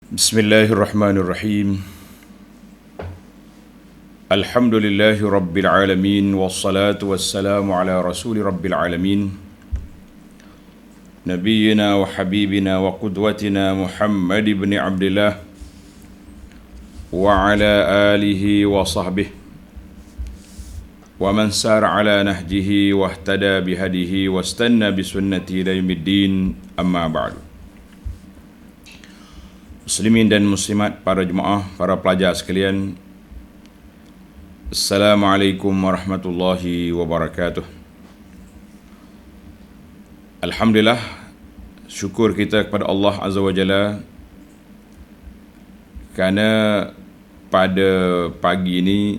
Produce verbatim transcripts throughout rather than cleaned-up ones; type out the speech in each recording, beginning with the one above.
Bismillahirrahmanirrahim. Alhamdulillahi rabbil alamin, wassalatu wassalamu ala rasuli rabbil alamin, nabiyyina wa habibina wa qudwatina Muhammad ibn Abdillah wa ala alihi wa sahbihi wa man sara ala nahjihi wa ihtada bihadihi wa istanna bisunnati ila yaumiddin, amma ba'du. Muslimin dan muslimat, para jemaah, para pelajar sekalian, Assalamualaikum warahmatullahi wabarakatuh. Alhamdulillah, syukur kita kepada Allah Azza wa Jalla kerana pada pagi ini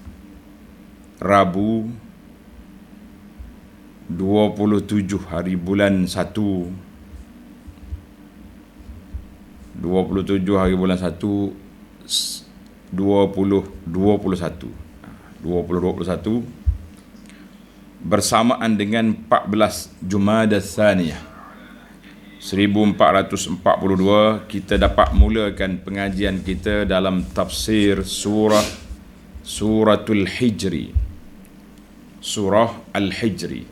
Rabu dua puluh tujuh hari bulan satu dua puluh tujuh hari bulan satu dua ribu dua puluh satu dua ribu dua puluh satu bersamaan dengan empat belas Jumadah Tsaniyah seribu empat ratus empat puluh dua, kita dapat mulakan pengajian kita dalam tafsir surah Suratul Hijri. Surah Al-Hijri.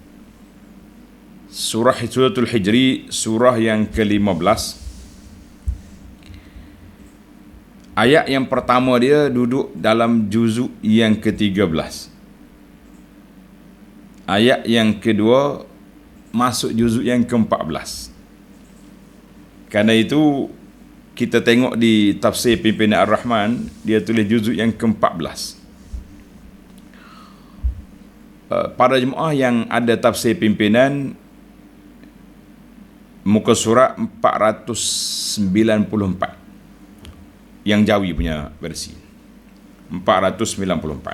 Surah Suratul Hijri, surah yang ke lima belas. Ayat yang pertama dia duduk dalam juzuk yang ke tiga belas. Ayat yang kedua masuk juzuk yang ke empat belas. Kerana itu kita tengok di tafsir Pimpinan Ar-Rahman, dia tulis juzuk yang ke empat belas. Para jemaah yang ada tafsir pimpinan, muka surat empat ratus sembilan puluh empat. Yang Jawi punya versi empat ratus sembilan puluh empat.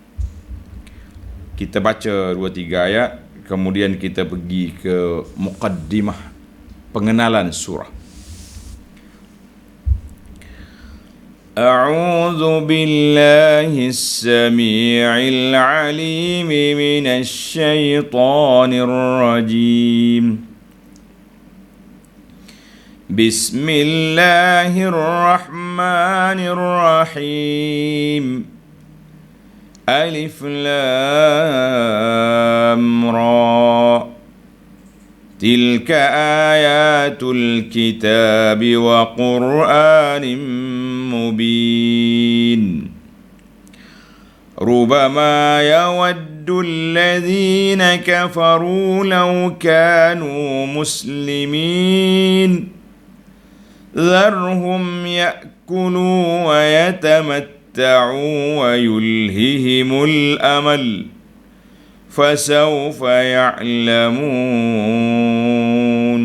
Kita baca dua tiga ayat, kemudian kita pergi ke muqaddimah, pengenalan surah. A'udzu billahis samii'il 'aliim minasy syaithaanir rajiim. Bismillahirrahmanirrahim. Alif Lam Ra. Tilka ayatul kitabi wa Qur'anim mubin. Rubama yawaddu alladhina kafaru law kanu muslimin. ذرهم يأكلوا ويتمتعوا ويلههم الأمل فسوف يعلمون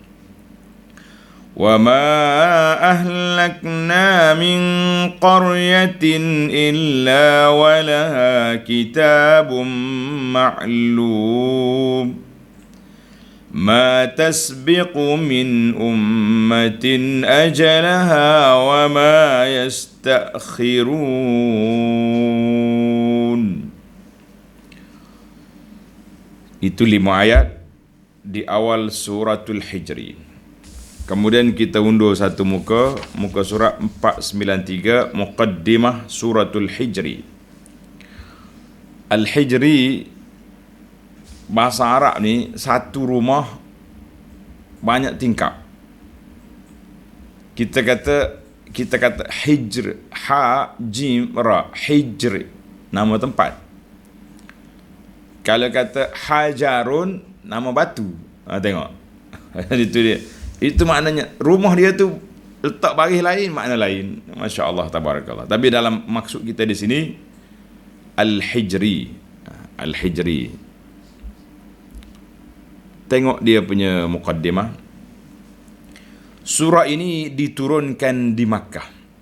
وما أهلكنا من قرية إلا ولها كتاب معلوم ما تسبق من أمة أجلها وما يستأخرون. Itu lima ayat di awal suratul Hijri. Kemudian kita undur satu muka, muka surat empat ratus sembilan puluh tiga, muqaddimah suratul Hijri. Al-Hijri, bahasa Arab ni, satu rumah banyak tingkap. Kita kata kita kata hijr, ha jim ra, hijr, nama tempat. Kalau kata hajarun, nama batu. Ha, tengok. Itu dia. Itu maknanya rumah dia tu letak baris lain, makna lain. Masya-Allah, tabarakallah. Tapi dalam maksud kita di sini Al-Hijri. Al-Hijri. Tengok dia punya muqaddimah. Surah ini diturunkan di Makkah.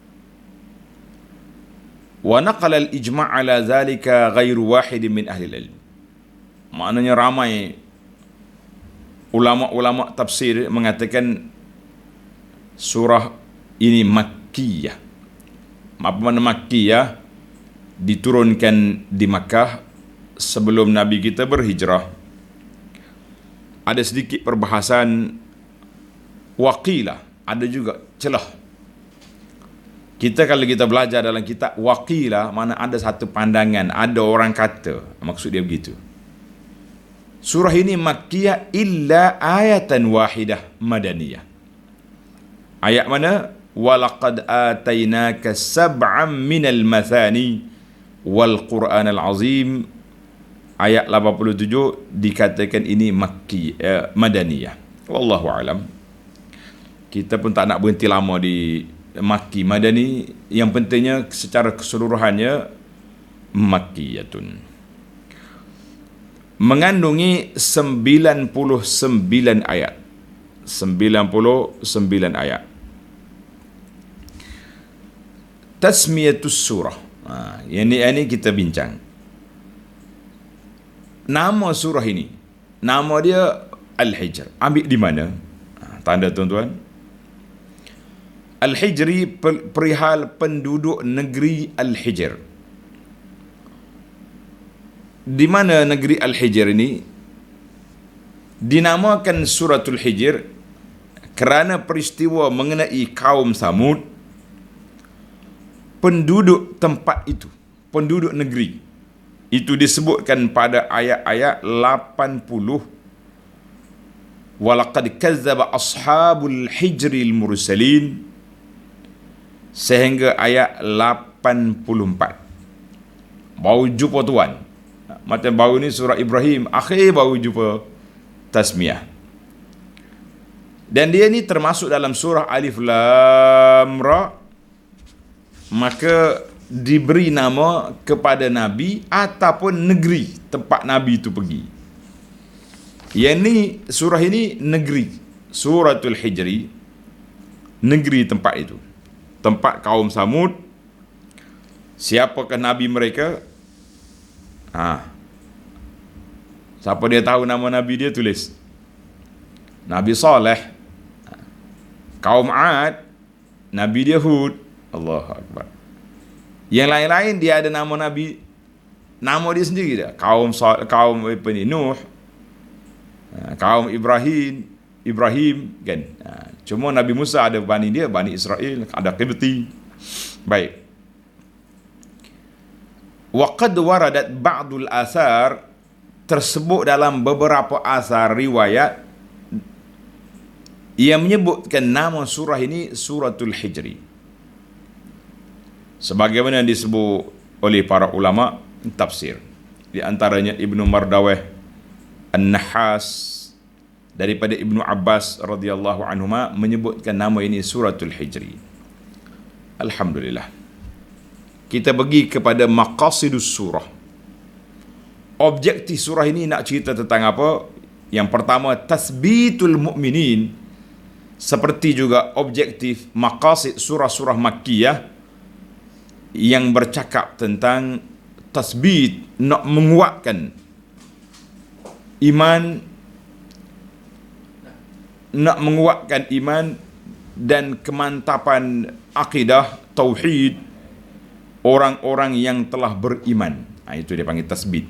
Wa naqala al-ijma' ala zalika ghairu wahid min ahli al-ilm. Maknanya ramai ulama-ulama tafsir mengatakan surah ini Makkiyah. Apa makna Makkiyah? Diturunkan di Makkah sebelum Nabi kita berhijrah. Ada sedikit perbahasan waqilah, ada juga celah Kita kalau kita belajar dalam kitab waqilah, mana ada satu pandangan, ada orang kata, maksud dia begitu. Surah ini makkiyah illa ayatan wahidah madaniyah. Ayat mana? Walaqad atainaka sab'am minal mathani wal Qur'anal azim. Ayat lapan puluh tujuh dikatakan ini makki, eh, madaniyah. Wallahu alam. Kita pun tak nak berhenti lama di Makki, Madani. Yang pentingnya secara keseluruhannya makkiyatun. Mengandungi sembilan puluh sembilan ayat. sembilan puluh sembilan ayat. Tasmiyatus surah. Ha, yang ni, yang ni kita bincang. Nama surah ini, nama dia Al-Hijr. Ambil di mana? Ha, tanda tuan-tuan. Al-Hijri, perihal penduduk negeri Al-Hijr. Di mana negeri Al-Hijr ini? Dinamakan Suratul Hijr kerana peristiwa mengenai kaum Samud. Penduduk tempat itu, penduduk negeri itu disebutkan pada ayat-ayat lapan puluh. Walaqad kazzaba ashabul hijril mursalin, sehingga ayat lapan puluh empat. Baru jumpa tuan. Macam baru ni surah Ibrahim, akhir baru jumpa tasmiyah. Dan dia ni termasuk dalam surah Alif Lam Ra. Maka diberi nama kepada Nabi ataupun negeri tempat Nabi itu pergi. Yang ni, surah ini negeri. Suratul Hijri, negeri tempat itu. Tempat kaum Samud. Siapakah Nabi mereka? Ha. Siapa dia tahu nama Nabi dia, tulis. Nabi Saleh. Kaum Ad, Nabi dia Hud. Allahu Akbar. Yang lain-lain dia ada nama Nabi, nama dia sendiri dah. Kaum kaum apa ni, Nuh, kaum Ibrahim, Ibrahim kan. Cuma Nabi Musa ada bani dia, Bani Israel, ada Qibti. Baik. Wa qad waradat ba'dul athar, tersebut dalam beberapa asar riwayat yang menyebutkan nama surah ini Suratul Hijri. Sebagaimana disebut oleh para ulama tafsir. Di antaranya Ibnu Mardaweh An-Nahas daripada Ibnu Abbas radhiyallahu anhuma menyebutkan nama ini Suratul Hijri. Alhamdulillah. Kita pergi kepada maqasidus surah. Objektif surah ini nak cerita tentang apa? Yang pertama, tasbitul mu'minin. Seperti juga objektif maqasid surah-surah makkiyah yang bercakap tentang tasbit, nak menguatkan iman, nak menguatkan iman dan kemantapan akidah tauhid orang-orang yang telah beriman. Ha, itu dia panggil tasbit.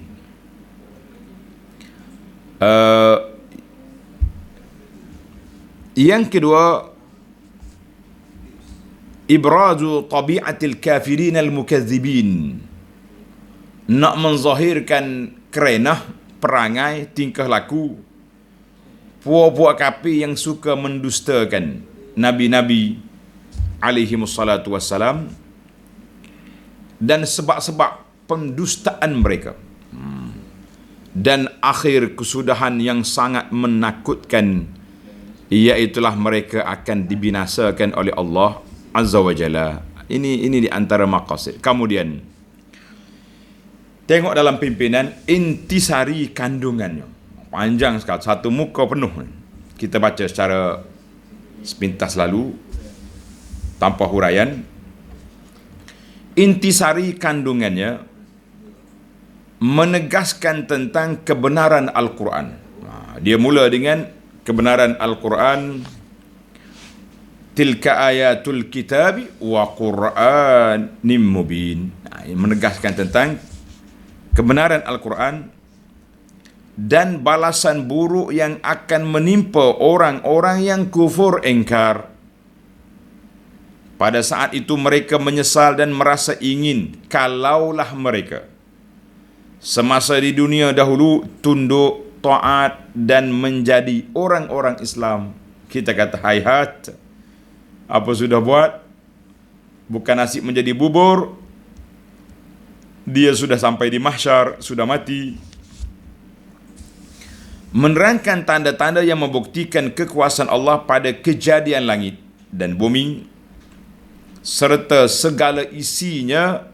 Uh, yang kedua, ibrazu tabi'atil kafirin al-mukazzibin, nak menzahirkan kerenah perangai tingkah laku puak-puak kafir yang suka mendustakan nabi-nabi alaihi wassalatu wassalam dan sebab-sebab pendustaan mereka, dan akhir kesudahan yang sangat menakutkan, iaitulah mereka akan dibinasakan oleh Allah Azza wa Jalla. Ini ini di antara maqasid. Kemudian tengok dalam pimpinan intisari kandungannya. Panjang sekali, satu muka penuh. Kita baca secara sepintas lalu tanpa huraian. Intisari kandungannya menegaskan tentang kebenaran Al-Quran. Dia mula dengan kebenaran Al-Quran. Tilka ayatul kitabi wa Qur'anim mubin. Nah, menegaskan tentang kebenaran Al-Quran dan balasan buruk yang akan menimpa orang-orang yang kufur engkar. Pada saat itu mereka menyesal dan merasa ingin kalaulah mereka semasa di dunia dahulu tunduk, taat dan menjadi orang-orang Islam. Kita kata hayhat, apa sudah buat? Bukan nasib menjadi bubur, dia sudah sampai di mahsyar, sudah mati. Menerangkan tanda-tanda yang membuktikan kekuasaan Allah pada kejadian langit dan bumi serta segala isinya,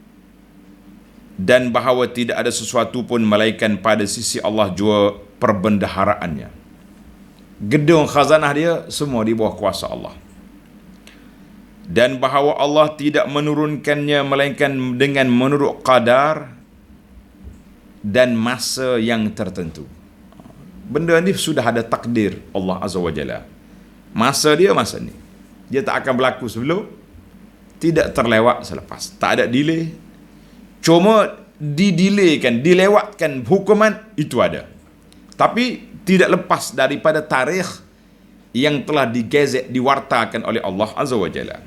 dan bahawa tidak ada sesuatu pun melainkan pada sisi Allah jua perbendaharaannya. Gedung khazanah dia semua di bawah kuasa Allah. Dan bahawa Allah tidak menurunkannya melainkan dengan menurut qadar dan masa yang tertentu. Benda ni sudah ada takdir Allah Azza wa Jalla. Masa dia masa ni. Dia tak akan berlaku sebelum, tidak terlewat selepas. Tak ada delay. Cuma didelaykan, dilewatkan hukuman itu ada. Tapi tidak lepas daripada tarikh yang telah digezet, diwartakan oleh Allah Azza wa Jalla.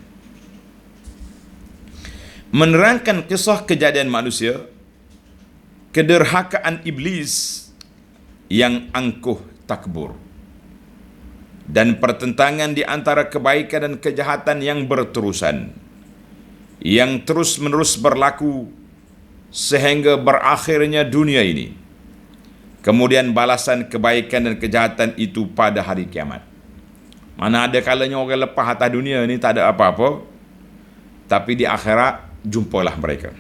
Menerangkan kisah kejadian manusia, kederhakaan iblis yang angkuh takbur, dan pertentangan di antara kebaikan dan kejahatan yang berterusan, yang terus-menerus berlaku sehingga berakhirnya dunia ini. Kemudian balasan kebaikan dan kejahatan itu pada hari kiamat. Mana ada kalanya orang lepas atas dunia ni tak ada apa-apa, tapi di akhirat jumpalah mereka.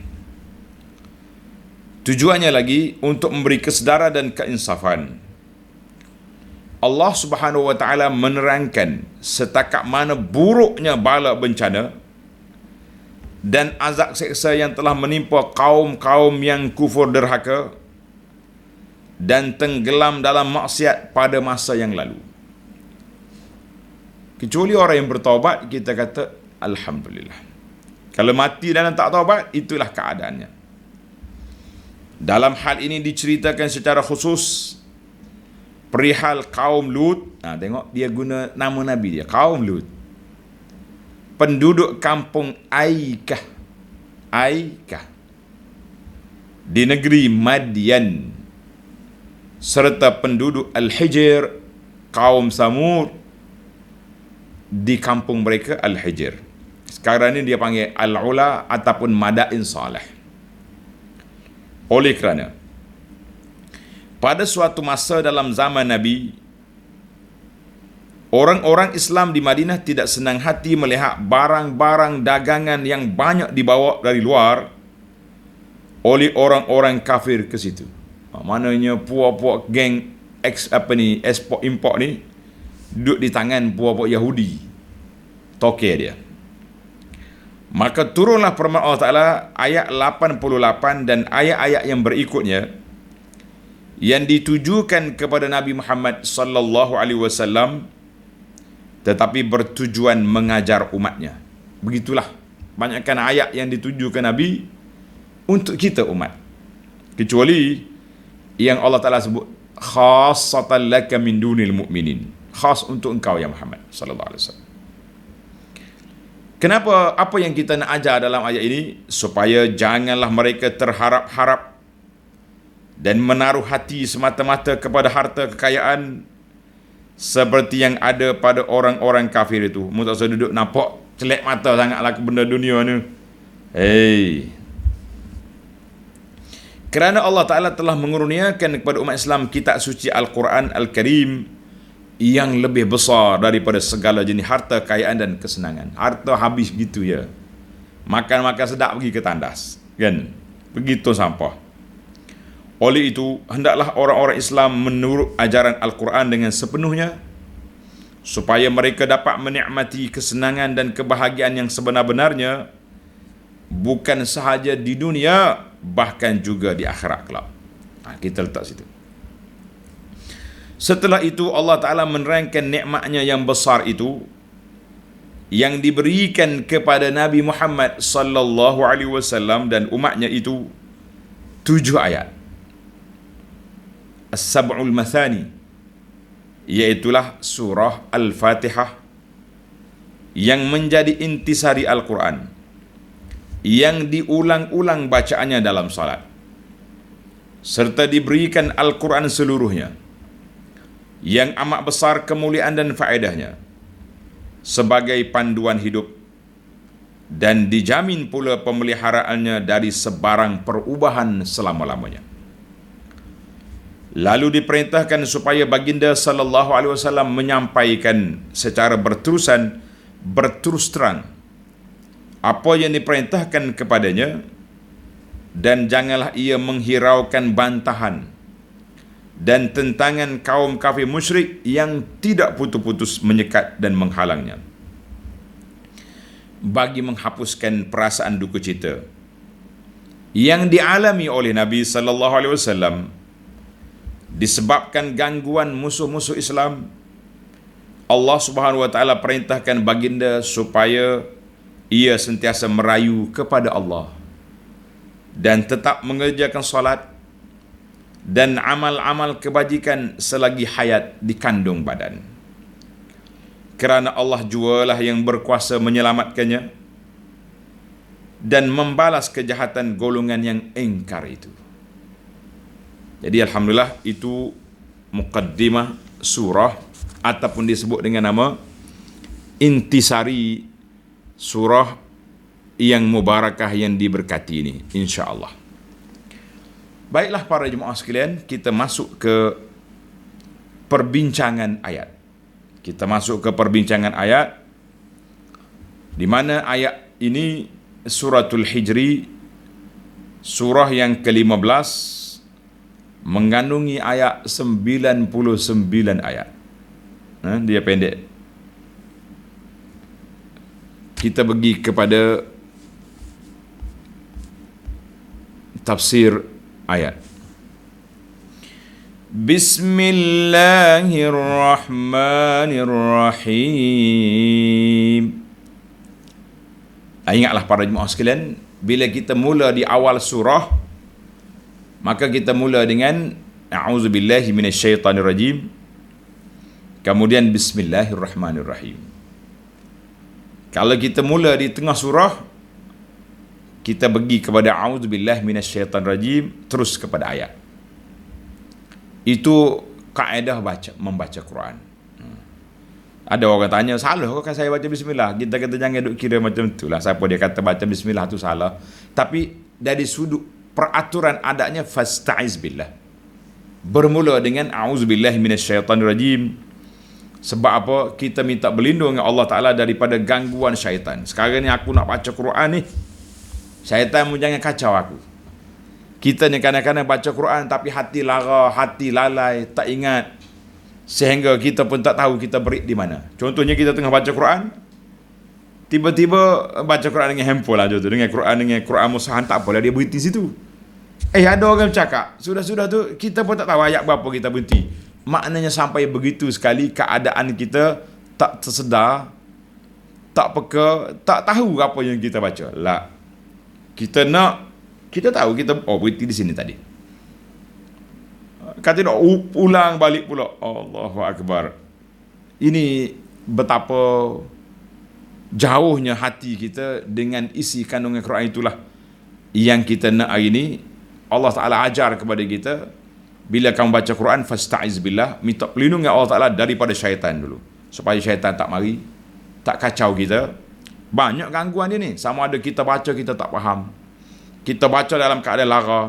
Tujuannya lagi untuk memberi kesedaran dan keinsafan. Allah Subhanahu wa taala menerangkan setakat mana buruknya bala bencana dan azab seksa yang telah menimpa kaum-kaum yang kufur derhaka dan tenggelam dalam maksiat pada masa yang lalu. Kecuali orang yang bertaubat, kita kata alhamdulillah. Kalau mati dan tak taubat, itulah keadaannya. Dalam hal ini diceritakan secara khusus perihal kaum Lut. Nah, tengok dia guna nama Nabi dia, kaum Lut. Penduduk kampung Aikah, Aikah di negeri Madian, serta penduduk Al-Hijr, kaum Samud di kampung mereka Al-Hijr. Sekarang ini dia panggil Al-Ula ataupun Madain Saleh. Oleh kerana pada suatu masa dalam zaman Nabi, orang-orang Islam di Madinah tidak senang hati melihat barang-barang dagangan yang banyak dibawa dari luar oleh orang-orang kafir ke situ. Maknanya puak-puak geng ex apa ni ekspor import ni duduk di tangan puak-puak Yahudi, toke dia. Maka turunlah firman Allah Ta'ala ayat lapan puluh lapan dan ayat-ayat yang berikutnya yang ditujukan kepada Nabi Muhammad sallallahu alaihi wasallam, tetapi bertujuan mengajar umatnya. Begitulah banyakkan ayat yang ditujukan Nabi untuk kita umat. Kecuali yang Allah Ta'ala sebut khassatan laka min dunil mu'minin, khas untuk engkau ya Muhammad sallallahu alaihi wasallam. Kenapa? Apa yang kita nak ajar dalam ayat ini? Supaya janganlah mereka terharap-harap dan menaruh hati semata-mata kepada harta kekayaan seperti yang ada pada orang-orang kafir itu. Mu tak usah duduk nampak celek mata sangatlah ke benda dunia ni. Hei. Kerana Allah Ta'ala telah mengurniakan kepada umat Islam kitab suci Al-Quran Al-Karim yang lebih besar daripada segala jenis harta, kekayaan dan kesenangan. Harta habis gitu ya. Makan-makan sedap pergi ke tandas, kan? Begitu sampah. Oleh itu, hendaklah orang-orang Islam menurut ajaran Al-Quran dengan sepenuhnya supaya mereka dapat menikmati kesenangan dan kebahagiaan yang sebenar-benarnya, bukan sahaja di dunia, bahkan juga di akhirat kelak. Nah, kita letak situ. Setelah itu Allah Ta'ala menerangkan nikmatnya yang besar itu yang diberikan kepada Nabi Muhammad sallallahu alaihi wasallam dan umatnya itu tujuh ayat. As-sab'ul mathani, iaitulah surah Al-Fatihah yang menjadi intisari Al-Quran, yang diulang-ulang bacaannya dalam salat, serta diberikan Al-Quran seluruhnya, yang amat besar kemuliaan dan faedahnya sebagai panduan hidup, dan dijamin pula pemeliharaannya dari sebarang perubahan selama-lamanya. Lalu diperintahkan supaya baginda sallallahu alaihi wasallam menyampaikan secara berterusan, berterus terang apa yang diperintahkan kepadanya, dan janganlah ia menghiraukan bantahan dan tentangan kaum kafir musyrik yang tidak putus-putus menyekat dan menghalangnya, bagi menghapuskan perasaan duka cita yang dialami oleh Nabi sallallahu alaihi wasallam disebabkan gangguan musuh-musuh Islam. Allah Subhanahu wa taala perintahkan baginda supaya ia sentiasa merayu kepada Allah dan tetap mengerjakan solat dan amal-amal kebajikan selagi hayat dikandung badan, kerana Allah jualah yang berkuasa menyelamatkannya dan membalas kejahatan golongan yang engkar itu. Jadi alhamdulillah, itu muqaddimah surah ataupun disebut dengan nama intisari surah yang mubarakah, yang diberkati ini, insya-Allah. Baiklah para jemaah sekalian, kita masuk ke perbincangan ayat. Kita masuk ke perbincangan ayat, di mana ayat ini suratul Hijri, surah yang kelima belas, mengandungi ayat sembilan puluh sembilan ayat. Ha, dia pendek. Kita pergi kepada tafsir ayat. Bismillahirrahmanirrahim. Ingatlah para jemaah sekalian, bila kita mula di awal surah, maka kita mula dengan a'udzubillahi minasyaitanirrajim, kemudian bismillahirrahmanirrahim. Kalau kita mula di tengah surah, kita pergi kepada a'udzubillahi minasyaitanirrajim, terus kepada ayat. Itu kaedah baca membaca Quran. Ada orang tanya, salah kok kan saya baca bismillah? Kita kata jangan duk kira macam itulah. Siapa dia kata baca bismillah tu salah. Tapi dari sudut peraturan adanya, fasta'iz billah, bermula dengan a'udzubillahi minasyaitanirrajim. Sebab apa? Kita minta berlindung dengan Allah Ta'ala daripada gangguan syaitan. Sekarang ni aku nak baca Quran ni, syaitan pun jangan kacau aku. Kita ni kadang-kadang baca Quran tapi hati lara, hati lalai, tak ingat, sehingga kita pun tak tahu kita break di mana. Contohnya kita tengah baca Quran, tiba-tiba baca Quran dengan handphone lah, tu dengan Quran dengan Quran musahan, tak apalah dia berhenti situ. Eh ada orang cakap, sudah-sudah tu kita pun tak tahu ayat berapa kita berhenti. Maknanya sampai begitu sekali keadaan kita tak tersedar, tak peka, tak tahu apa yang kita baca. Lah, kita nak, kita tahu kita oh berhenti di sini tadi. Kata nak ulang balik pula. Allahu Akbar. Ini betapa jauhnya hati kita dengan isi kandungan Quran. Itulah yang kita nak hari ini. Allah Ta'ala ajar kepada kita, bila kamu baca Quran, fasta'iz billah, minta pelindung dengan Allah Ta'ala daripada syaitan dulu, supaya syaitan tak mari, tak kacau kita. Banyak gangguan dia ni. Sama ada kita baca kita tak faham, kita baca dalam keadaan lara,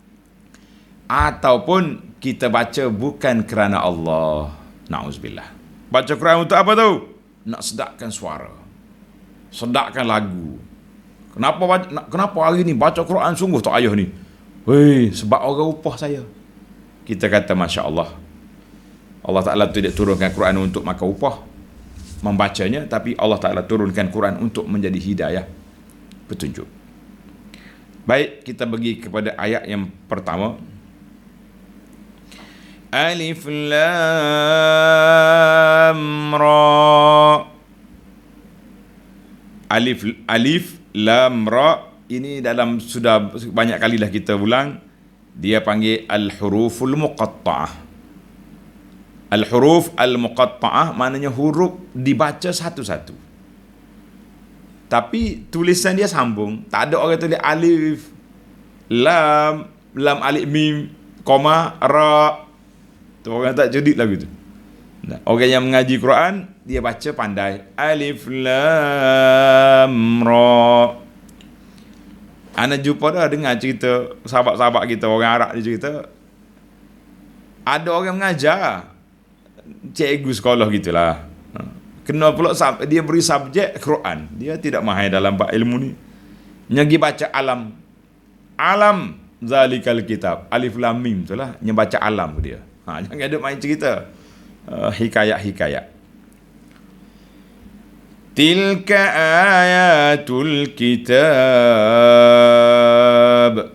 ataupun kita baca bukan kerana Allah. Na'uzubillah. Baca Quran untuk apa tu? Nak sedapkan suara, sedapkan lagu. Kenapa kenapa hari ni baca Quran sungguh tak ayah ni? Weh, sebab orang upah saya. Kita kata Masya Allah, Allah Ta'ala tidak turunkan Quran untuk makan upah membacanya, tapi Allah Ta'ala turunkan Quran untuk menjadi hidayah, petunjuk. Baik, kita pergi kepada ayat yang pertama. Alif Lam Ra. Alif Alif Lam Ra ini dalam sudah banyak kali dah kita ulang. Dia panggil al-huruful muqatta'ah. Al-huruf al-muqatta'ah maknanya huruf dibaca satu-satu. Tapi tulisan dia sambung. Tak ada orang tulis alif, lam, lam alif mim, koma, ra. Tu orang tak cerdik lagu tu. Nah, orang yang mengaji Quran, dia baca pandai. Alif, lam, ra. Ana jumpa dah dengar cerita sahabat-sahabat kita, orang Arab dia cerita. Ada orang mengajar, cikgu sekolah gitulah. Kena pula dia beri subjek Quran. Dia tidak mahir dalam bab ilmu ni. Nyagi baca alam. Alam zalikal kitab. Alif lam mim tu lah. Yang baca alam dia. Ha, jangan ada main cerita. Uh, hikayat-hikayat. Tilka ayatul kitab.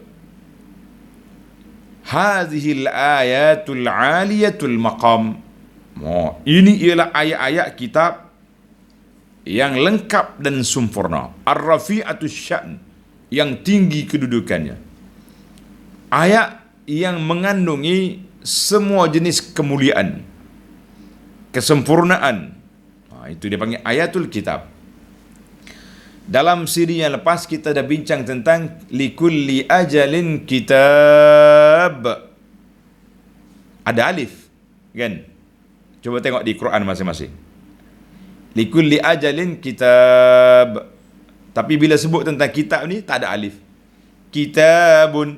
Hazihil ayatul aliyatul maqam. Oh, ini ialah ayat-ayat kitab yang lengkap dan sempurna. Ar-rafi'atus sya'n, yang tinggi kedudukannya. Ayat yang mengandungi semua jenis kemuliaan, kesempurnaan. Itu dia panggil ayatul kitab. Dalam siri yang lepas kita dah bincang tentang likulli ajalin kitab. Ada alif, kan? Cuba tengok di Quran masing-masing. Likulli ajalin kitab. Tapi bila sebut tentang kitab ni tak ada alif. Kitabun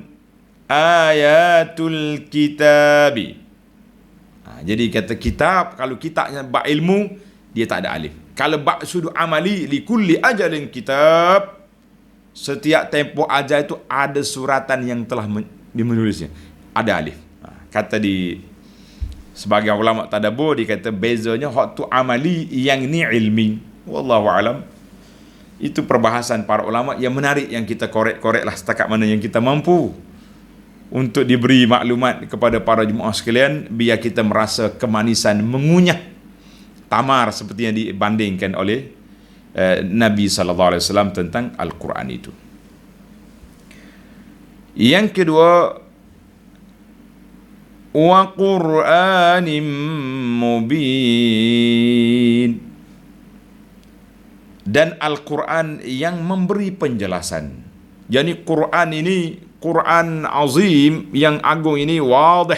ayatul kitabi. Ha, jadi kata kitab, kalau kitabnya bab ilmu, dia tak ada alif. Kalau bab sudut amali, likulli ajalin kitab, setiap tempoh ajal itu ada suratan yang telah menulisnya, ada alif. Kata di sebagai ulama tadabbur, dia kata bezanya hak tu amali, yang ni ilmi. Wallahu alam. Itu perbahasan para ulama yang menarik, yang kita korek-koreklah setakat mana yang kita mampu untuk diberi maklumat kepada para jemaah sekalian, biar kita merasa kemanisan mengunyah tamar seperti yang dibandingkan oleh uh, Nabi sallallahu alaihi wasallam tentang Al-Quran itu. Yang kedua, wa Qur'anim mubin, dan Al-Quran yang memberi penjelasan. Jadi Quran ini, Quran azim yang agung ini, wadih,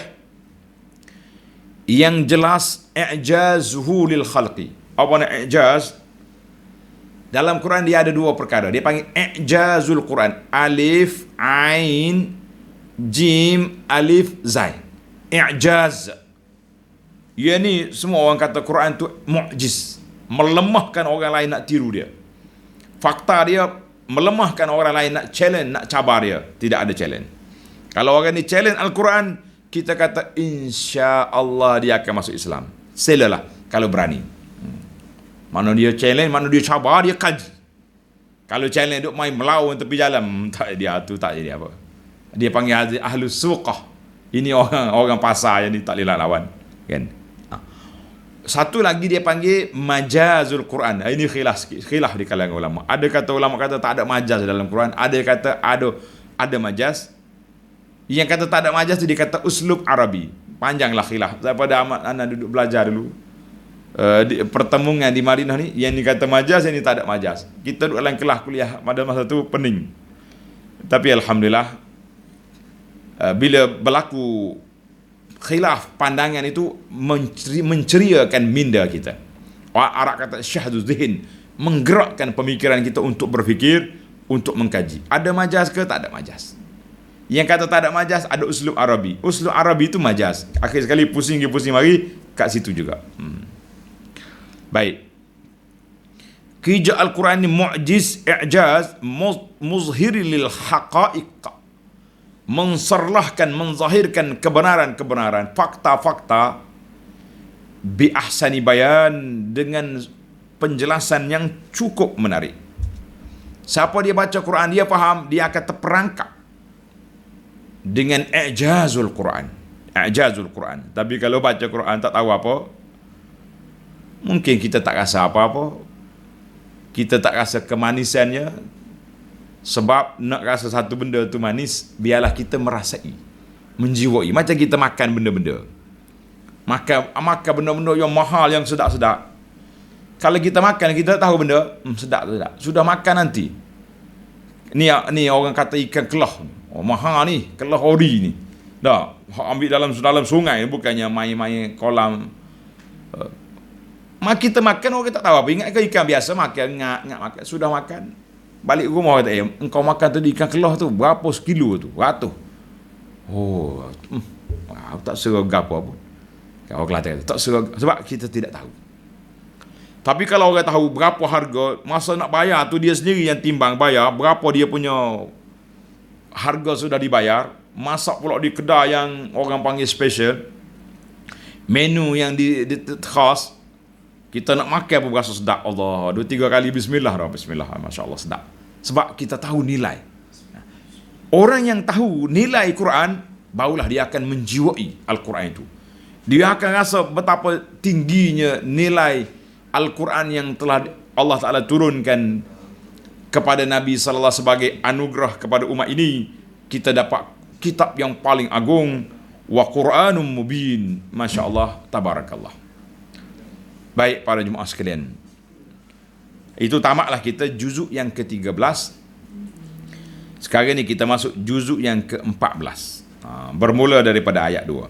yang jelas, i'jazuhu lil khalqi. Apa nak i'jaz? Dalam Quran dia ada dua perkara. Dia panggil i'jazul Quran. Alif, ain, jim, alif, zai. I'jaz. Ya ni semua orang kata Quran tu mu'jiz. Melemahkan orang lain nak tiru dia. Fakta dia melemahkan orang lain nak challenge, nak cabar dia. Tidak ada challenge. Kalau orang ni challenge Al-Quran, kita kata insya Allah dia akan masuk Islam. Selalah kalau berani. Mana dia challenge, mana dia cabar, dia kaji. Kalau challenge duk main melawan tepi jalan, tak, dia tu tak jadi apa. Dia panggil ahlus suqah. Ini orang orang pasar yang ni tak boleh lawan, kan? Satu lagi dia panggil majazul Quran. Ini khilaf khilaf di kalangan ulama. Ada kata ulama kata tak ada majaz dalam Quran, ada kata ada ada majaz. Yang kata tak ada majaz tu dia kata uslub Arabi. Panjanglah khilaf. Daripada amat anak duduk belajar dulu. Uh, di, pertemuan di Madinah ni, yang ni kata majaz, yang ni tak ada majaz. Kita duduk dalam kelas kuliah pada masa tu pening. Tapi alhamdulillah, uh, bila berlaku khilaf pandangan itu menceri, menceriakan minda kita. Orang Arab kata syahdu zihin, menggerakkan pemikiran kita untuk berfikir, untuk mengkaji. Ada majaz ke? Tak ada majaz. Yang kata tak ada majaz, ada uslub Arabi. Uslub Arabi itu majaz. Akhir sekali pusing ke pusing mari kat situ juga. Hmm. Baik. Kerja Al-Quran ni mu'jiz, i'jaz, muzhir lil haqa'iq. Menserlahkan, menzahirkan kebenaran-kebenaran, fakta-fakta bi ahsani bayan, dengan penjelasan yang cukup menarik. Siapa dia baca Quran, dia faham, dia akan terperangkap dengan i'jazul Quran. I'jazul Quran. Tapi kalau baca Quran tak tahu apa, mungkin kita tak rasa apa-apa. Kita tak rasa kemanisannya. Sebab nak rasa satu benda tu manis, biarlah kita merasai, menjiwai. Macam kita makan benda-benda. Makan, makan benda-benda yang mahal, yang sedap-sedap. Kalau kita makan, kita tahu benda, hmm, sedap sedap. Sudah makan nanti. Ni ni orang kata ikan kelah. Oh, mahal ni, kelah ori ni. Dah, ambil dalam dalam sungai, bukannya main-main kolam. Uh, mak kita makan, orang tak tahu apa. Ingat ke ikan biasa makan, ngak, ngak makan. Sudah makan. Balik rumah kata, eh, engkau makan tu ikan kelah tu, berapa sekilo tu? Ratus. Oh, hmm, wow, tak seragam apa pun. Orang Kelantan tak seragam, sebab kita tidak tahu. Tapi kalau orang tahu berapa harga, masa nak bayar tu dia sendiri yang timbang bayar, berapa dia punya harga sudah dibayar, masak pula di kedai yang orang panggil special, menu yang di, di, di khas, kita nak makan pun berasa sedap. Allah, dua tiga kali bismillah dah, bismillah, masya Allah sedap. Sebab kita tahu nilai. Orang yang tahu nilai Quran, barulah dia akan menjiwai Al-Quran itu. Dia akan rasa betapa tingginya nilai Al-Quran yang telah Allah Ta'ala turunkan kepada Nabi Sallallahu Alaihi Wasallam sebagai anugerah kepada umat ini. Kita dapat kitab yang paling agung, wa Quranum mubin. Masya Allah, tabarakallah. Baik para jemaah sekalian, itu tamatlah kita juzuk yang ke tiga belas. Sekarang ni kita masuk juzuk yang ke empat belas, ha, bermula daripada ayat dua.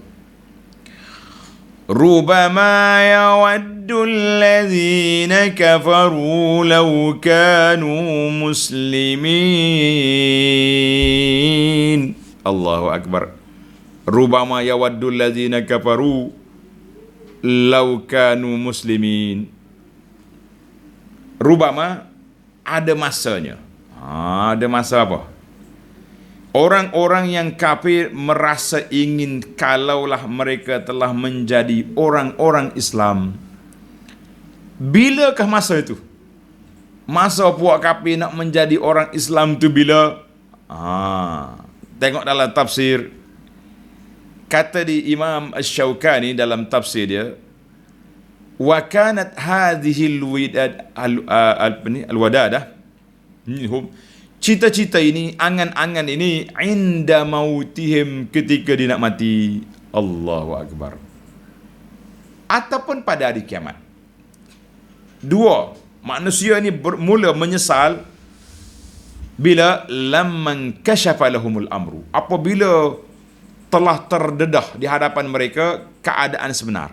Rubama yawaddu alladhina kafaru law kanu muslimin. Allahu Akbar. Rubama yawaddu alladhina kafaru law kanu muslimin. Rubama, ada masanya. Ha, ada masa apa? Orang-orang yang kafir merasa ingin kalaulah mereka telah menjadi orang-orang Islam. Bilakah masa itu? Masa puak kafir nak menjadi orang Islam tu bila? Ha, tengok dalam tafsir. Kata di Imam Asy-Syaukani dalam tafsir dia, wa kanat hadhihi al-widad al-wadadah, cita-cita ini, angan-angan ini, inda mautihim, ketika dia nak mati. Allahu Akbar. Ataupun pada hari kiamat. Dua, manusia ini bermula menyesal bila lamman kasyafa lahumul amru, apabila telah terdedah di hadapan mereka keadaan sebenar,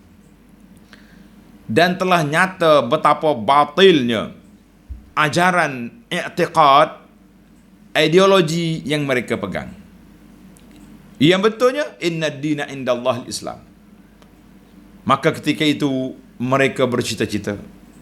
dan telah nyata betapa batilnya ajaran i'tiqad, ideologi yang mereka pegang. Yang betulnya, inna dina indallah al-Islam. Maka ketika itu mereka bercita-cita,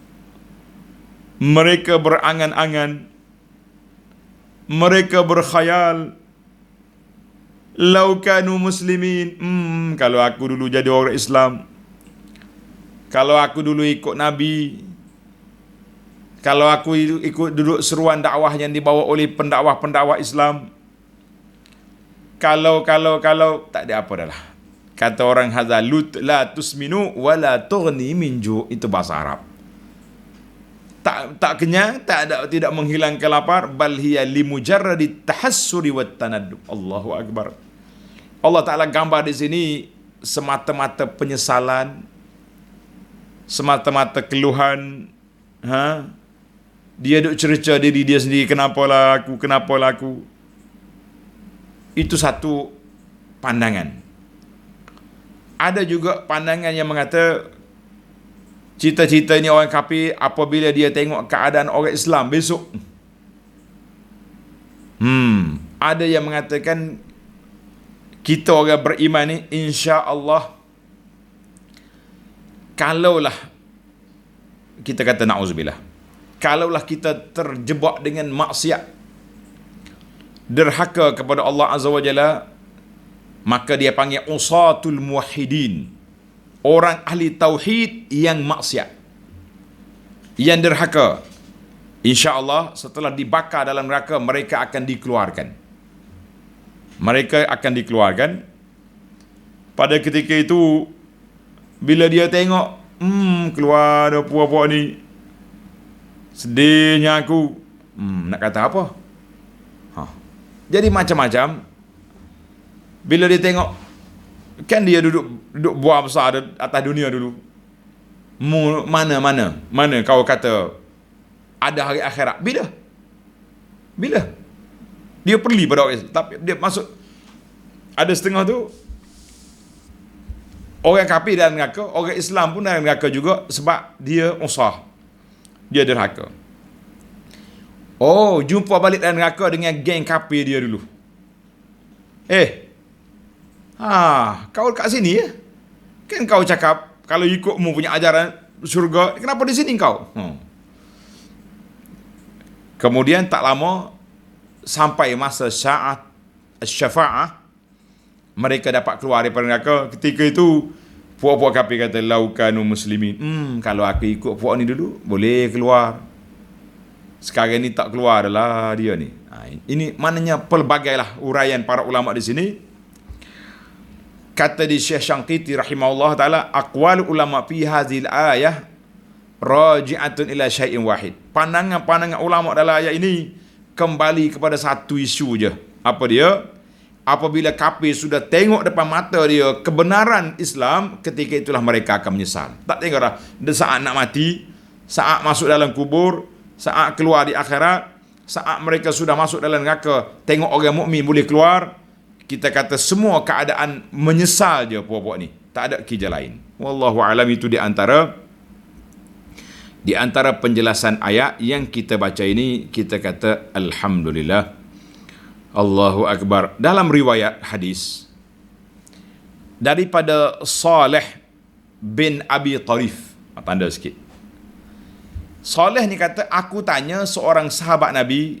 mereka berangan-angan, mereka berkhayal, lau kanu muslimin, hmm, kalau aku dulu jadi orang Islam, kalau aku dulu ikut Nabi, kalau aku ikut duduk seruan dakwah yang dibawa oleh pendakwah-pendakwah Islam, kalau, kalau, kalau, tak ada apa dah lah. Kata orang hadza, lut la tusminu wa la tughni min ju', itu bahasa Arab. Tak tak kenyang, tak ada, tidak menghilangkan lapar, bal hiya limujarradi tahassuri wat tanaddub. Allahu Akbar. Allah Ta'ala gambar di sini semata-mata penyesalan, semata-mata keluhan, ha? Dia duk cerca diri dia sendiri, kenapalah aku, kenapalah aku. Itu satu pandangan. Ada juga pandangan yang mengata cita-cita ini orang kafir apabila dia tengok keadaan orang Islam besok. Hmm, ada yang mengatakan kita orang beriman ni, insya-Allah, kalaulah kita kata na'udzubillah, kalaulah kita terjebak dengan maksiat, derhaka kepada Allah Azza wa Jalla, maka dia panggil usatul muwahhidin, orang ahli tauhid yang maksiat, yang derhaka. InsyaAllah setelah dibakar dalam neraka, mereka akan dikeluarkan. Mereka akan dikeluarkan. Pada ketika itu, bila dia tengok, hmm, keluar ada puak-puak ni, sedihnya aku, hmm, nak kata apa? Ha. Jadi macam-macam. Bila dia tengok, kan dia duduk duduk buah besar atas dunia dulu. Mu, mana mana mana kau kata ada hari akhirat? Bila? Bila? Dia perli pada orang Islam. Tapi dia masuk, ada setengah tu orang kafir dalam neraka, orang Islam pun dalam neraka juga sebab dia usah. Dia derhaka. Oh, jumpa balik dalam neraka dengan geng kafir dia dulu. Eh, ha, kau kat sini ya? Kan kau cakap kalau ikut mu punya ajaran syurga, kenapa di sini kau? Hmm. Kemudian tak lama sampai masa syaat syafa'ah, mereka dapat keluar daripada neraka. Ketika itu puak-puak kafir kata laukanu muslimin. Hmm, kalau aku ikut puak ni dulu boleh keluar. Sekarang ni tak keluar adalah dia ni. Ha, ini maknanya pelbagailah uraian para ulama di sini. Kata di Syekh Syangqiti rahimahullah taala, aqwal ulama fi hadhil ayah raji'atun ila syai'in wahid. Pandangan-pandangan ulama dalam ayat ini kembali kepada satu isu je. Apa dia? Apabila kafir sudah tengok depan mata dia kebenaran Islam, ketika itulah mereka akan menyesal. Tak tengok dah, saat nak mati, saat masuk dalam kubur, saat keluar di akhirat, saat mereka sudah masuk dalam neraka, tengok orang mukmin boleh keluar, kita kata semua keadaan menyesal je puak-puak ni. Tak ada kerja lain. Wallahu alam. Itu di antara di antara penjelasan ayat yang kita baca ini, kita kata alhamdulillah. Allahu akbar. Dalam riwayat hadis daripada Saleh bin Abi Tarif, tanda sikit. Saleh ni kata, aku tanya seorang sahabat Nabi,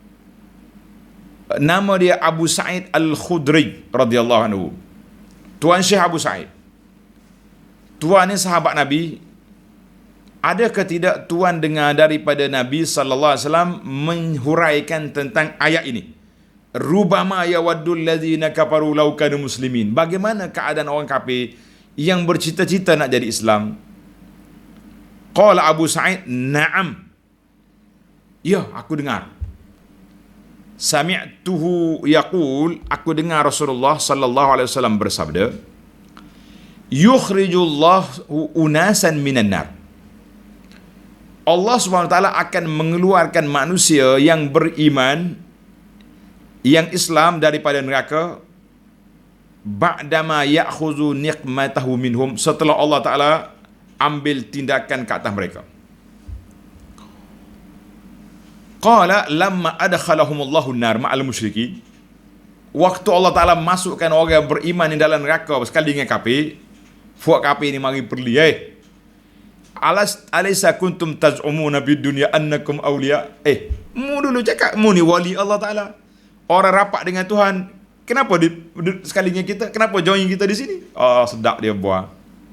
nama dia Abu Sa'id Al-Khudri radhiyallahu anhu. Tuan Syekh Abu Sa'id. Tuan ni sahabat Nabi. Adakah tidak tuan dengar daripada Nabi sallallahu alaihi wasallam menghuraikan tentang ayat ini? Rubama yawaddul ladzina kafaru law kanu muslimin. Bagaimana keadaan orang kafir yang bercita-cita nak jadi Islam? Qala Abu Sa'id, na'am. Ya, aku dengar. Sami'tuhu yaqul, aku dengar Rasulullah sallallahu alaihi wasallam bersabda, yukhrijullahu unasan minan nar. Allah Subhanahu wa taala akan mengeluarkan manusia yang beriman, yang Islam daripada neraka, ba'dama ya'khuzu niqmatahu minhum, setelah Allah Taala ambil tindakan ke atas mereka. Qala lamma adkhalahumullahu an-nar ma'al musyrikin. Waktu Allah Taala masukkan orang beriman di dalam neraka sekali dengan kafir, fuak kafir ni mari perli, eh alas alaysa kuntum taz'umuna bid dunya annakum awliya. Eh, mu dulu cakap mu ni wali Allah Taala, orang rapat dengan Tuhan. Kenapa di, di, sekalinya kita, kenapa join kita di sini? Oh, sedap dia buat.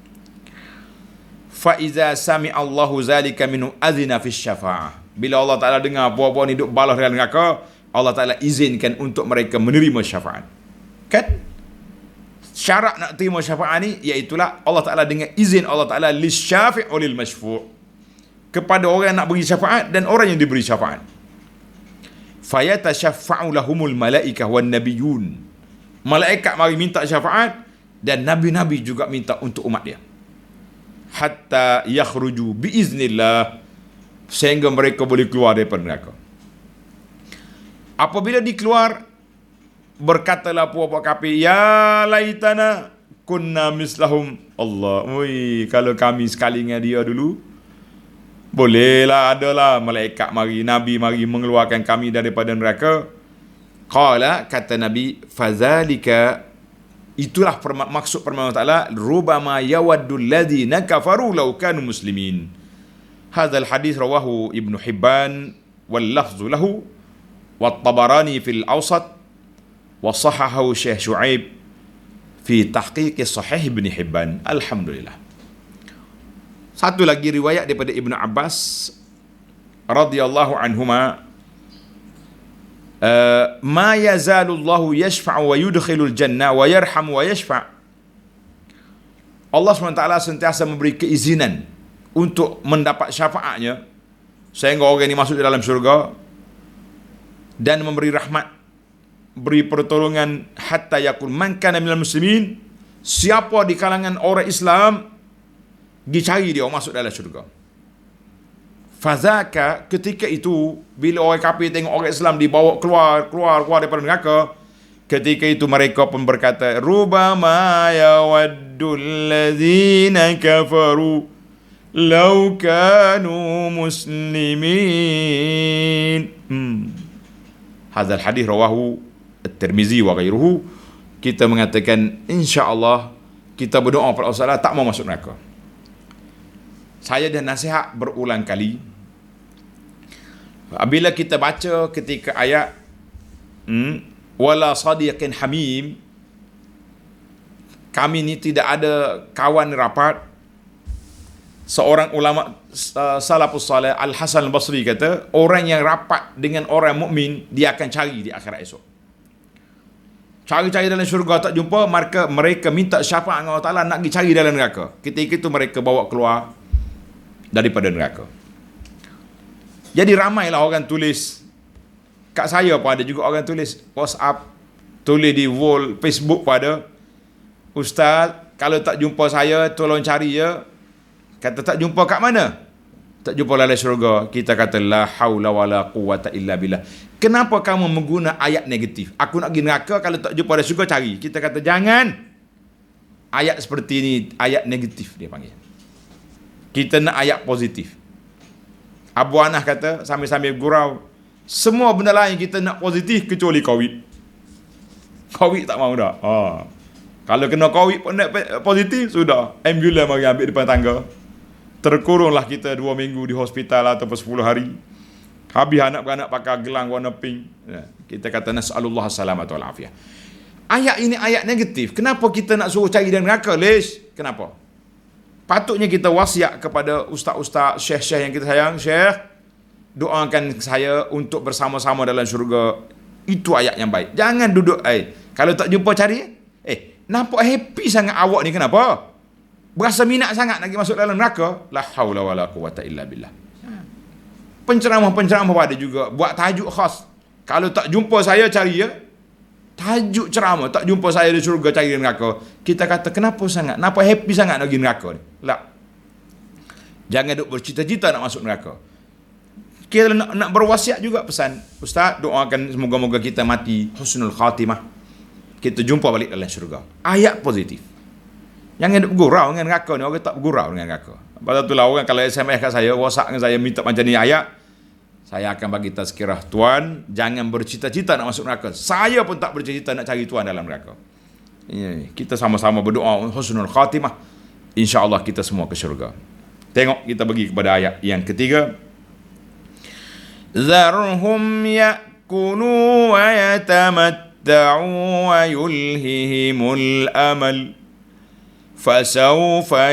Fa iza sami Allahu zalika minhu azina fi syafa'ah. Bila Allah Taala dengar buah-buah ni duk balas dalam neraka, Allah Taala izinkan untuk mereka menerima syafaat. Kan? Syarat nak terima syafaat ni iaitulah Allah Taala dengan izin Allah Taala lisyafi'u lil masyfu', kepada orang yang nak beri syafaat dan orang yang diberi syafaat. Fayatasyaffa'u lahumul malaikah wan nabiyyun. Malaikat mari minta syafaat dan nabi-nabi juga minta untuk umat dia. Hatta yakhruju biiznillah, sehingga mereka boleh keluar daripada neraka. Apabila dikeluar, berkatalah puak-puak kafir, ya laitana kunna mislahum. Allah, oi, kalau kami sekali dengan dia dulu, bolehlah, adalah malaikat mari, nabi mari mengeluarkan kami daripada neraka. Qala, kata Nabi, fazalika, itulah perma- maksud firman Allah Taala, rubama yawaddul ladzina kafaru law kanu muslimin. Hadzal hadis rawahu Ibnu Hibban wal lafzu lahu wat Tabarani fil Awsat wa sahahahu Syekh Syuaib fi tahqiq sahih Ibn Hibban. Alhamdulillah. Satu lagi riwayat daripada Ibnu Abbas radhiyallahu anhuma, Uh, ma yazalullahu yashfa'u wa yudkhilul jannah wa yarham wa yashfa'. Allah subhanahu wa taala sentiasa memberi keizinan untuk mendapat syafaatnya sehingga orang ini masuk di dalam syurga, dan memberi rahmat, beri pertolongan, hatta yakul man kana minal muslimin, siapa di kalangan orang Islam Pergi cari dia masuk dalam syurga. Fazaka, ketika itu bila orang kafir tengok orang Islam dibawa keluar keluar keluar daripada neraka, ketika itu mereka pun berkata, rubama yawaddul ladzina kafaru law kanu muslimin. Hmm. Hadzal hadis rawahu At-Tirmizi wa ghairuhu. Kita mengatakan insya-Allah kita berdoa kepada Allah tak mau masuk neraka. Saya dah nasihat berulang kali. Bila kita baca ketika ayat hmm, wala sadiqin hamim, kami ni tidak ada kawan rapat. Seorang ulama uh, salafus salih Al-Hasan Al-Basri kata, orang yang rapat dengan orang mukmin dia akan cari di akhirat esok. Cari-cari dalam syurga tak jumpa, maka mereka minta syafaat dengan Allah Ta'ala nak pergi cari dalam neraka. Ketika itu mereka bawa keluar daripada neraka. Jadi ramailah orang tulis, kat saya pun ada juga orang tulis WhatsApp, tulis di wall Facebook pada, Ustaz, kalau tak jumpa saya tolong cari ya. Kata tak jumpa kat mana? Tak jumpa dalam syurga. Kita kata la haula wala quwata illa billah. Kenapa kamu mengguna ayat negatif? Aku nak pergi neraka, kalau tak jumpa dalam syurga cari. Kita kata jangan. Ayat seperti ini ayat negatif dia panggil. Kita nak ayat positif. Abu Anas kata sambil-sambil gurau, semua benda lain kita nak positif kecuali COVID. COVID tak mahu dah. Ha. Kalau kena COVID pun nak positif, sudah. Ambulans mari ambil depan tangga. Terkurunglah kita dua minggu di hospital ataupun sepuluh hari. Habis anak-anak pakai gelang warna pink. Kita kata nas'alullah salamatu wal afiyah. Ayat ini ayat negatif. Kenapa kita nak suruh cari dan neraka? Lish. Kenapa? Patutnya kita wasiat kepada ustaz-ustaz, syekh-syekh yang kita sayang, syekh, doakan saya untuk bersama-sama dalam syurga. Itu ayat yang baik. Jangan duduk, eh, kalau tak jumpa cari, eh, nampak happy sangat awak ni, kenapa? Berasa minat sangat nak pergi masuk dalam neraka? La haula wala quwata illa billah. Penceramah-penceramah ada juga buat tajuk khas. Kalau tak jumpa saya cari ya. Tajuk ceramah, tak jumpa saya di syurga cari di neraka. Kita kata kenapa sangat? Kenapa happy sangat nak pergi neraka ni? Tak. Jangan duk bercita-cita nak masuk neraka. Kita nak, nak berwasiat juga pesan. Ustaz, doakan semoga-moga kita mati husnul khatimah. Kita jumpa balik dalam syurga. Ayat positif. Jangan duk bergurau dengan neraka ni. Orang tak bergurau dengan neraka. Pada itulah orang kalau S M S kat saya, WhatsApp dengan saya minta macam ni ayat, saya akan bagi tazkirah, tuan jangan bercita-cita nak masuk neraka. Saya pun tak bercita-cita nak cari tuan dalam neraka. Kita sama-sama berdoa husnul khatimah. InsyaAllah kita semua ke syurga. Tengok kita pergi kepada ayat yang ketiga. Zarhum ya'kulu wa yatamatta'u wa yulhihimul amal fasawfa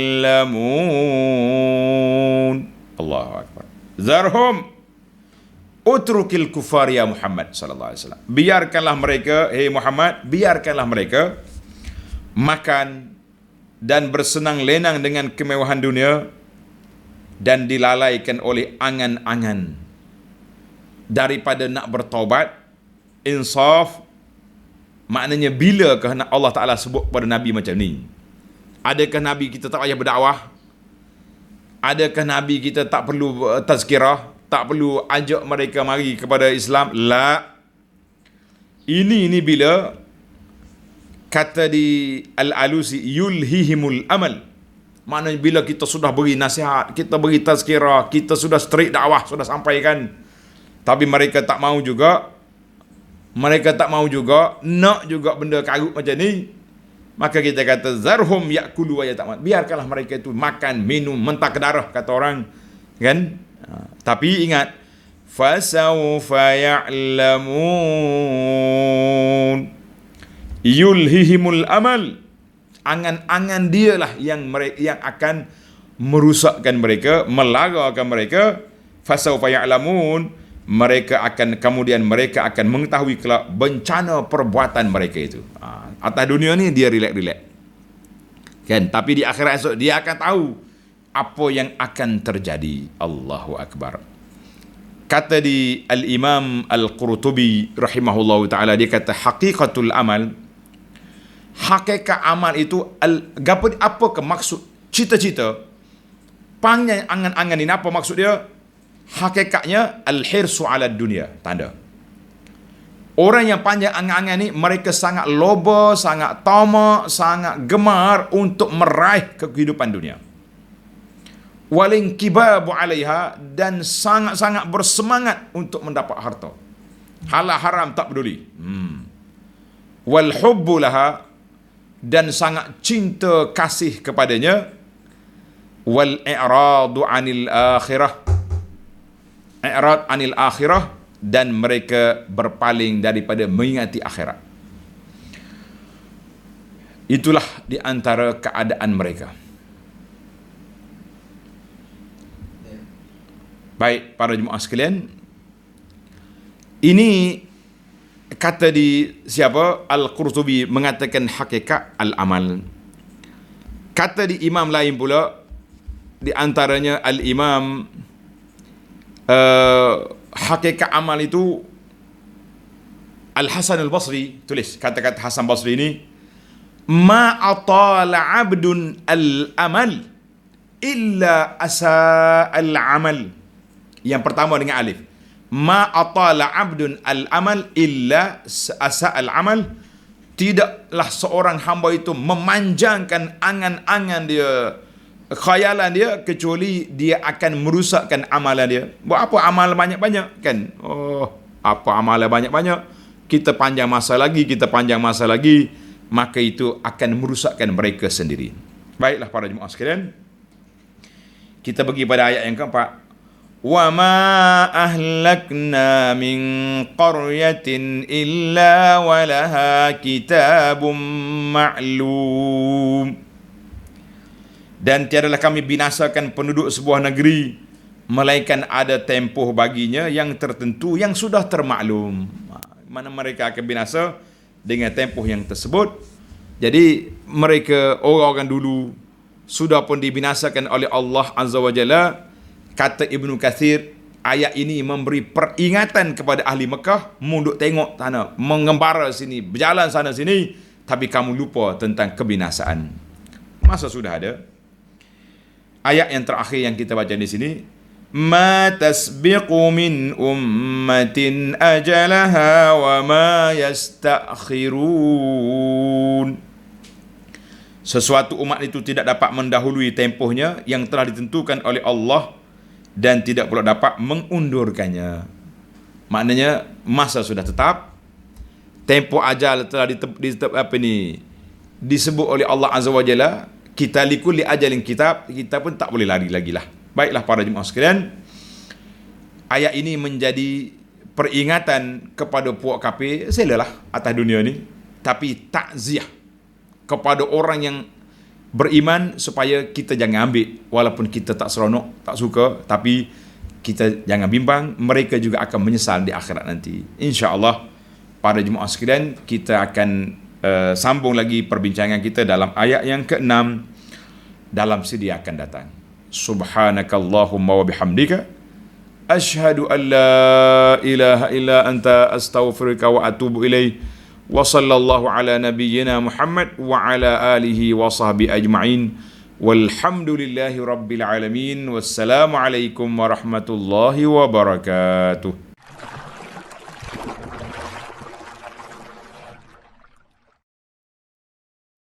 ya'lamun. Allahu akbar. Zarhum, utrukil kufar ya Muhammad sallallahu alaihi wasallam. Biarkanlah mereka, hei Muhammad, biarkanlah mereka makan dan bersenang lenang dengan kemewahan dunia dan dilalaikan oleh angan-angan daripada nak bertaubat. Insaf maknanya bila kehendak Allah Ta'ala sebut kepada Nabi macam ni? Adakah Nabi kita tak payah berdakwah? Adakah Nabi kita tak perlu tazkirah? Tak perlu ajak mereka mari kepada Islam? La. Ini ini bila kata di Al-Alusi yulhihimul amal. Maknanya bila kita sudah beri nasihat, kita beri tazkirah, kita sudah straight dakwah, sudah sampaikan, tapi mereka tak mau juga. Mereka tak mau juga, nak juga benda karut macam ni. Maka kita kata zarhum ya'kulu wa yatamat. Biarkanlah mereka itu makan, minum, mentah ke darah kata orang, kan? Ha, tapi ingat, fasawfa ya'lamun. Yulhihimul amal. Angan-angan dialah yang mereka yang akan merusakkan mereka, melarakan mereka. Fasawfa ya'lamun. Mereka akan kemudian mereka akan mengetahui kelak bencana perbuatan mereka itu. Ha, atas dunia ni dia relax-relax, kan? Tapi di akhirat esok dia akan tahu apa yang akan terjadi. Allahu akbar. Kata di Al-Imam Al-Qurtubi rahimahullahu ta'ala, dia kata haqiqatul amal, hakikat amal itu al, apa ke maksud cita-cita, panjang angan-angan ini apa maksud dia? Hakikatnya al-hirsu ala dunia, tanda. Orang yang panjang angan-angan ni, mereka sangat loba, sangat tamak, sangat gemar untuk meraih kehidupan dunia. Walinkibabu alaiha, dan sangat-sangat bersemangat untuk mendapat harta. Halal haram tak peduli. Hmm. Wal hubbu laha, dan sangat cinta kasih kepadanya. Wal i'radu anil akhirah, i'rad anil akhirah, dan mereka berpaling daripada mengingati akhirat. Itulah di antara keadaan mereka. Baik, para jemaah sekalian, ini kata di siapa? Al-Qurtubi mengatakan hakikat al-amal. Kata di imam lain pula, di antaranya al-imam uh, hakikat amal itu Al-Hasan Al-Basri tulis kata-kata Hasan Basri ini, ma atala abdun al-amal illa asa al-amal. Yang pertama dengan alif, ma atala abdun al-amal illa asa al-amal. Tidaklah seorang hamba itu memanjangkan angan-angan dia, khayalan dia, kecuali dia akan merusakkan amalan dia. Buat apa amal banyak-banyak kan? Oh, apa amalan banyak-banyak? Kita panjang masa lagi, kita panjang masa lagi, maka itu akan merusakkan mereka sendiri. Baiklah para jemaah sekalian, kita pergi pada ayat yang keempat. Wa ma ahlakna min qaryatin illa walaha kitabum ma'lum. Dan tiadalah kami binasakan penduduk sebuah negeri, melainkan ada tempoh baginya yang tertentu, yang sudah termaklum. Mana mereka akan binasa dengan tempoh yang tersebut. Jadi mereka, orang-orang dulu, sudah pun dibinasakan oleh Allah Azza wa Jalla. Kata Ibnu Katsir, ayat ini memberi peringatan kepada ahli Mekah, munduk tengok tanah, mengembara sini, berjalan sana sini, tapi kamu lupa tentang kebinasaan. Masa sudah ada. Ayat yang terakhir yang kita baca di sini, ma tasbiqu min ummatin ajalaha wa ma yastakhirun. Sesuatu umat itu tidak dapat mendahului tempohnya yang telah ditentukan oleh Allah, dan tidak pula dapat mengundurkannya. Maknanya masa sudah tetap, tempoh ajal telah ditep, ditep, apa ni, disebut oleh Allah Azza wa Jalla. Kita likulli ajalin kitab, kita pun tak boleh lari lagi lah. Baiklah para jemaah sekalian, ayat ini menjadi peringatan kepada puak kafir, selalah atas dunia ni, tapi takziah kepada orang yang beriman supaya kita jangan ambil, walaupun kita tak seronok, tak suka, tapi kita jangan bimbang, mereka juga akan menyesal di akhirat nanti. InsyaAllah para jemaah sekalian, kita akan uh, sambung lagi perbincangan kita dalam ayat yang keenam dalam sedia akan datang. Subhanakallahumma wa bihamdika ashhadu an la ilaha illa anta astaghfiruka wa atubu ilaih. Wa sallallahu ala nabiyyina Muhammad wa ala alihi wa sahbihi ajma'in. Walhamdulillahi rabbil alamin. Wassalamu alaikum warahmatullahi wabarakatuh.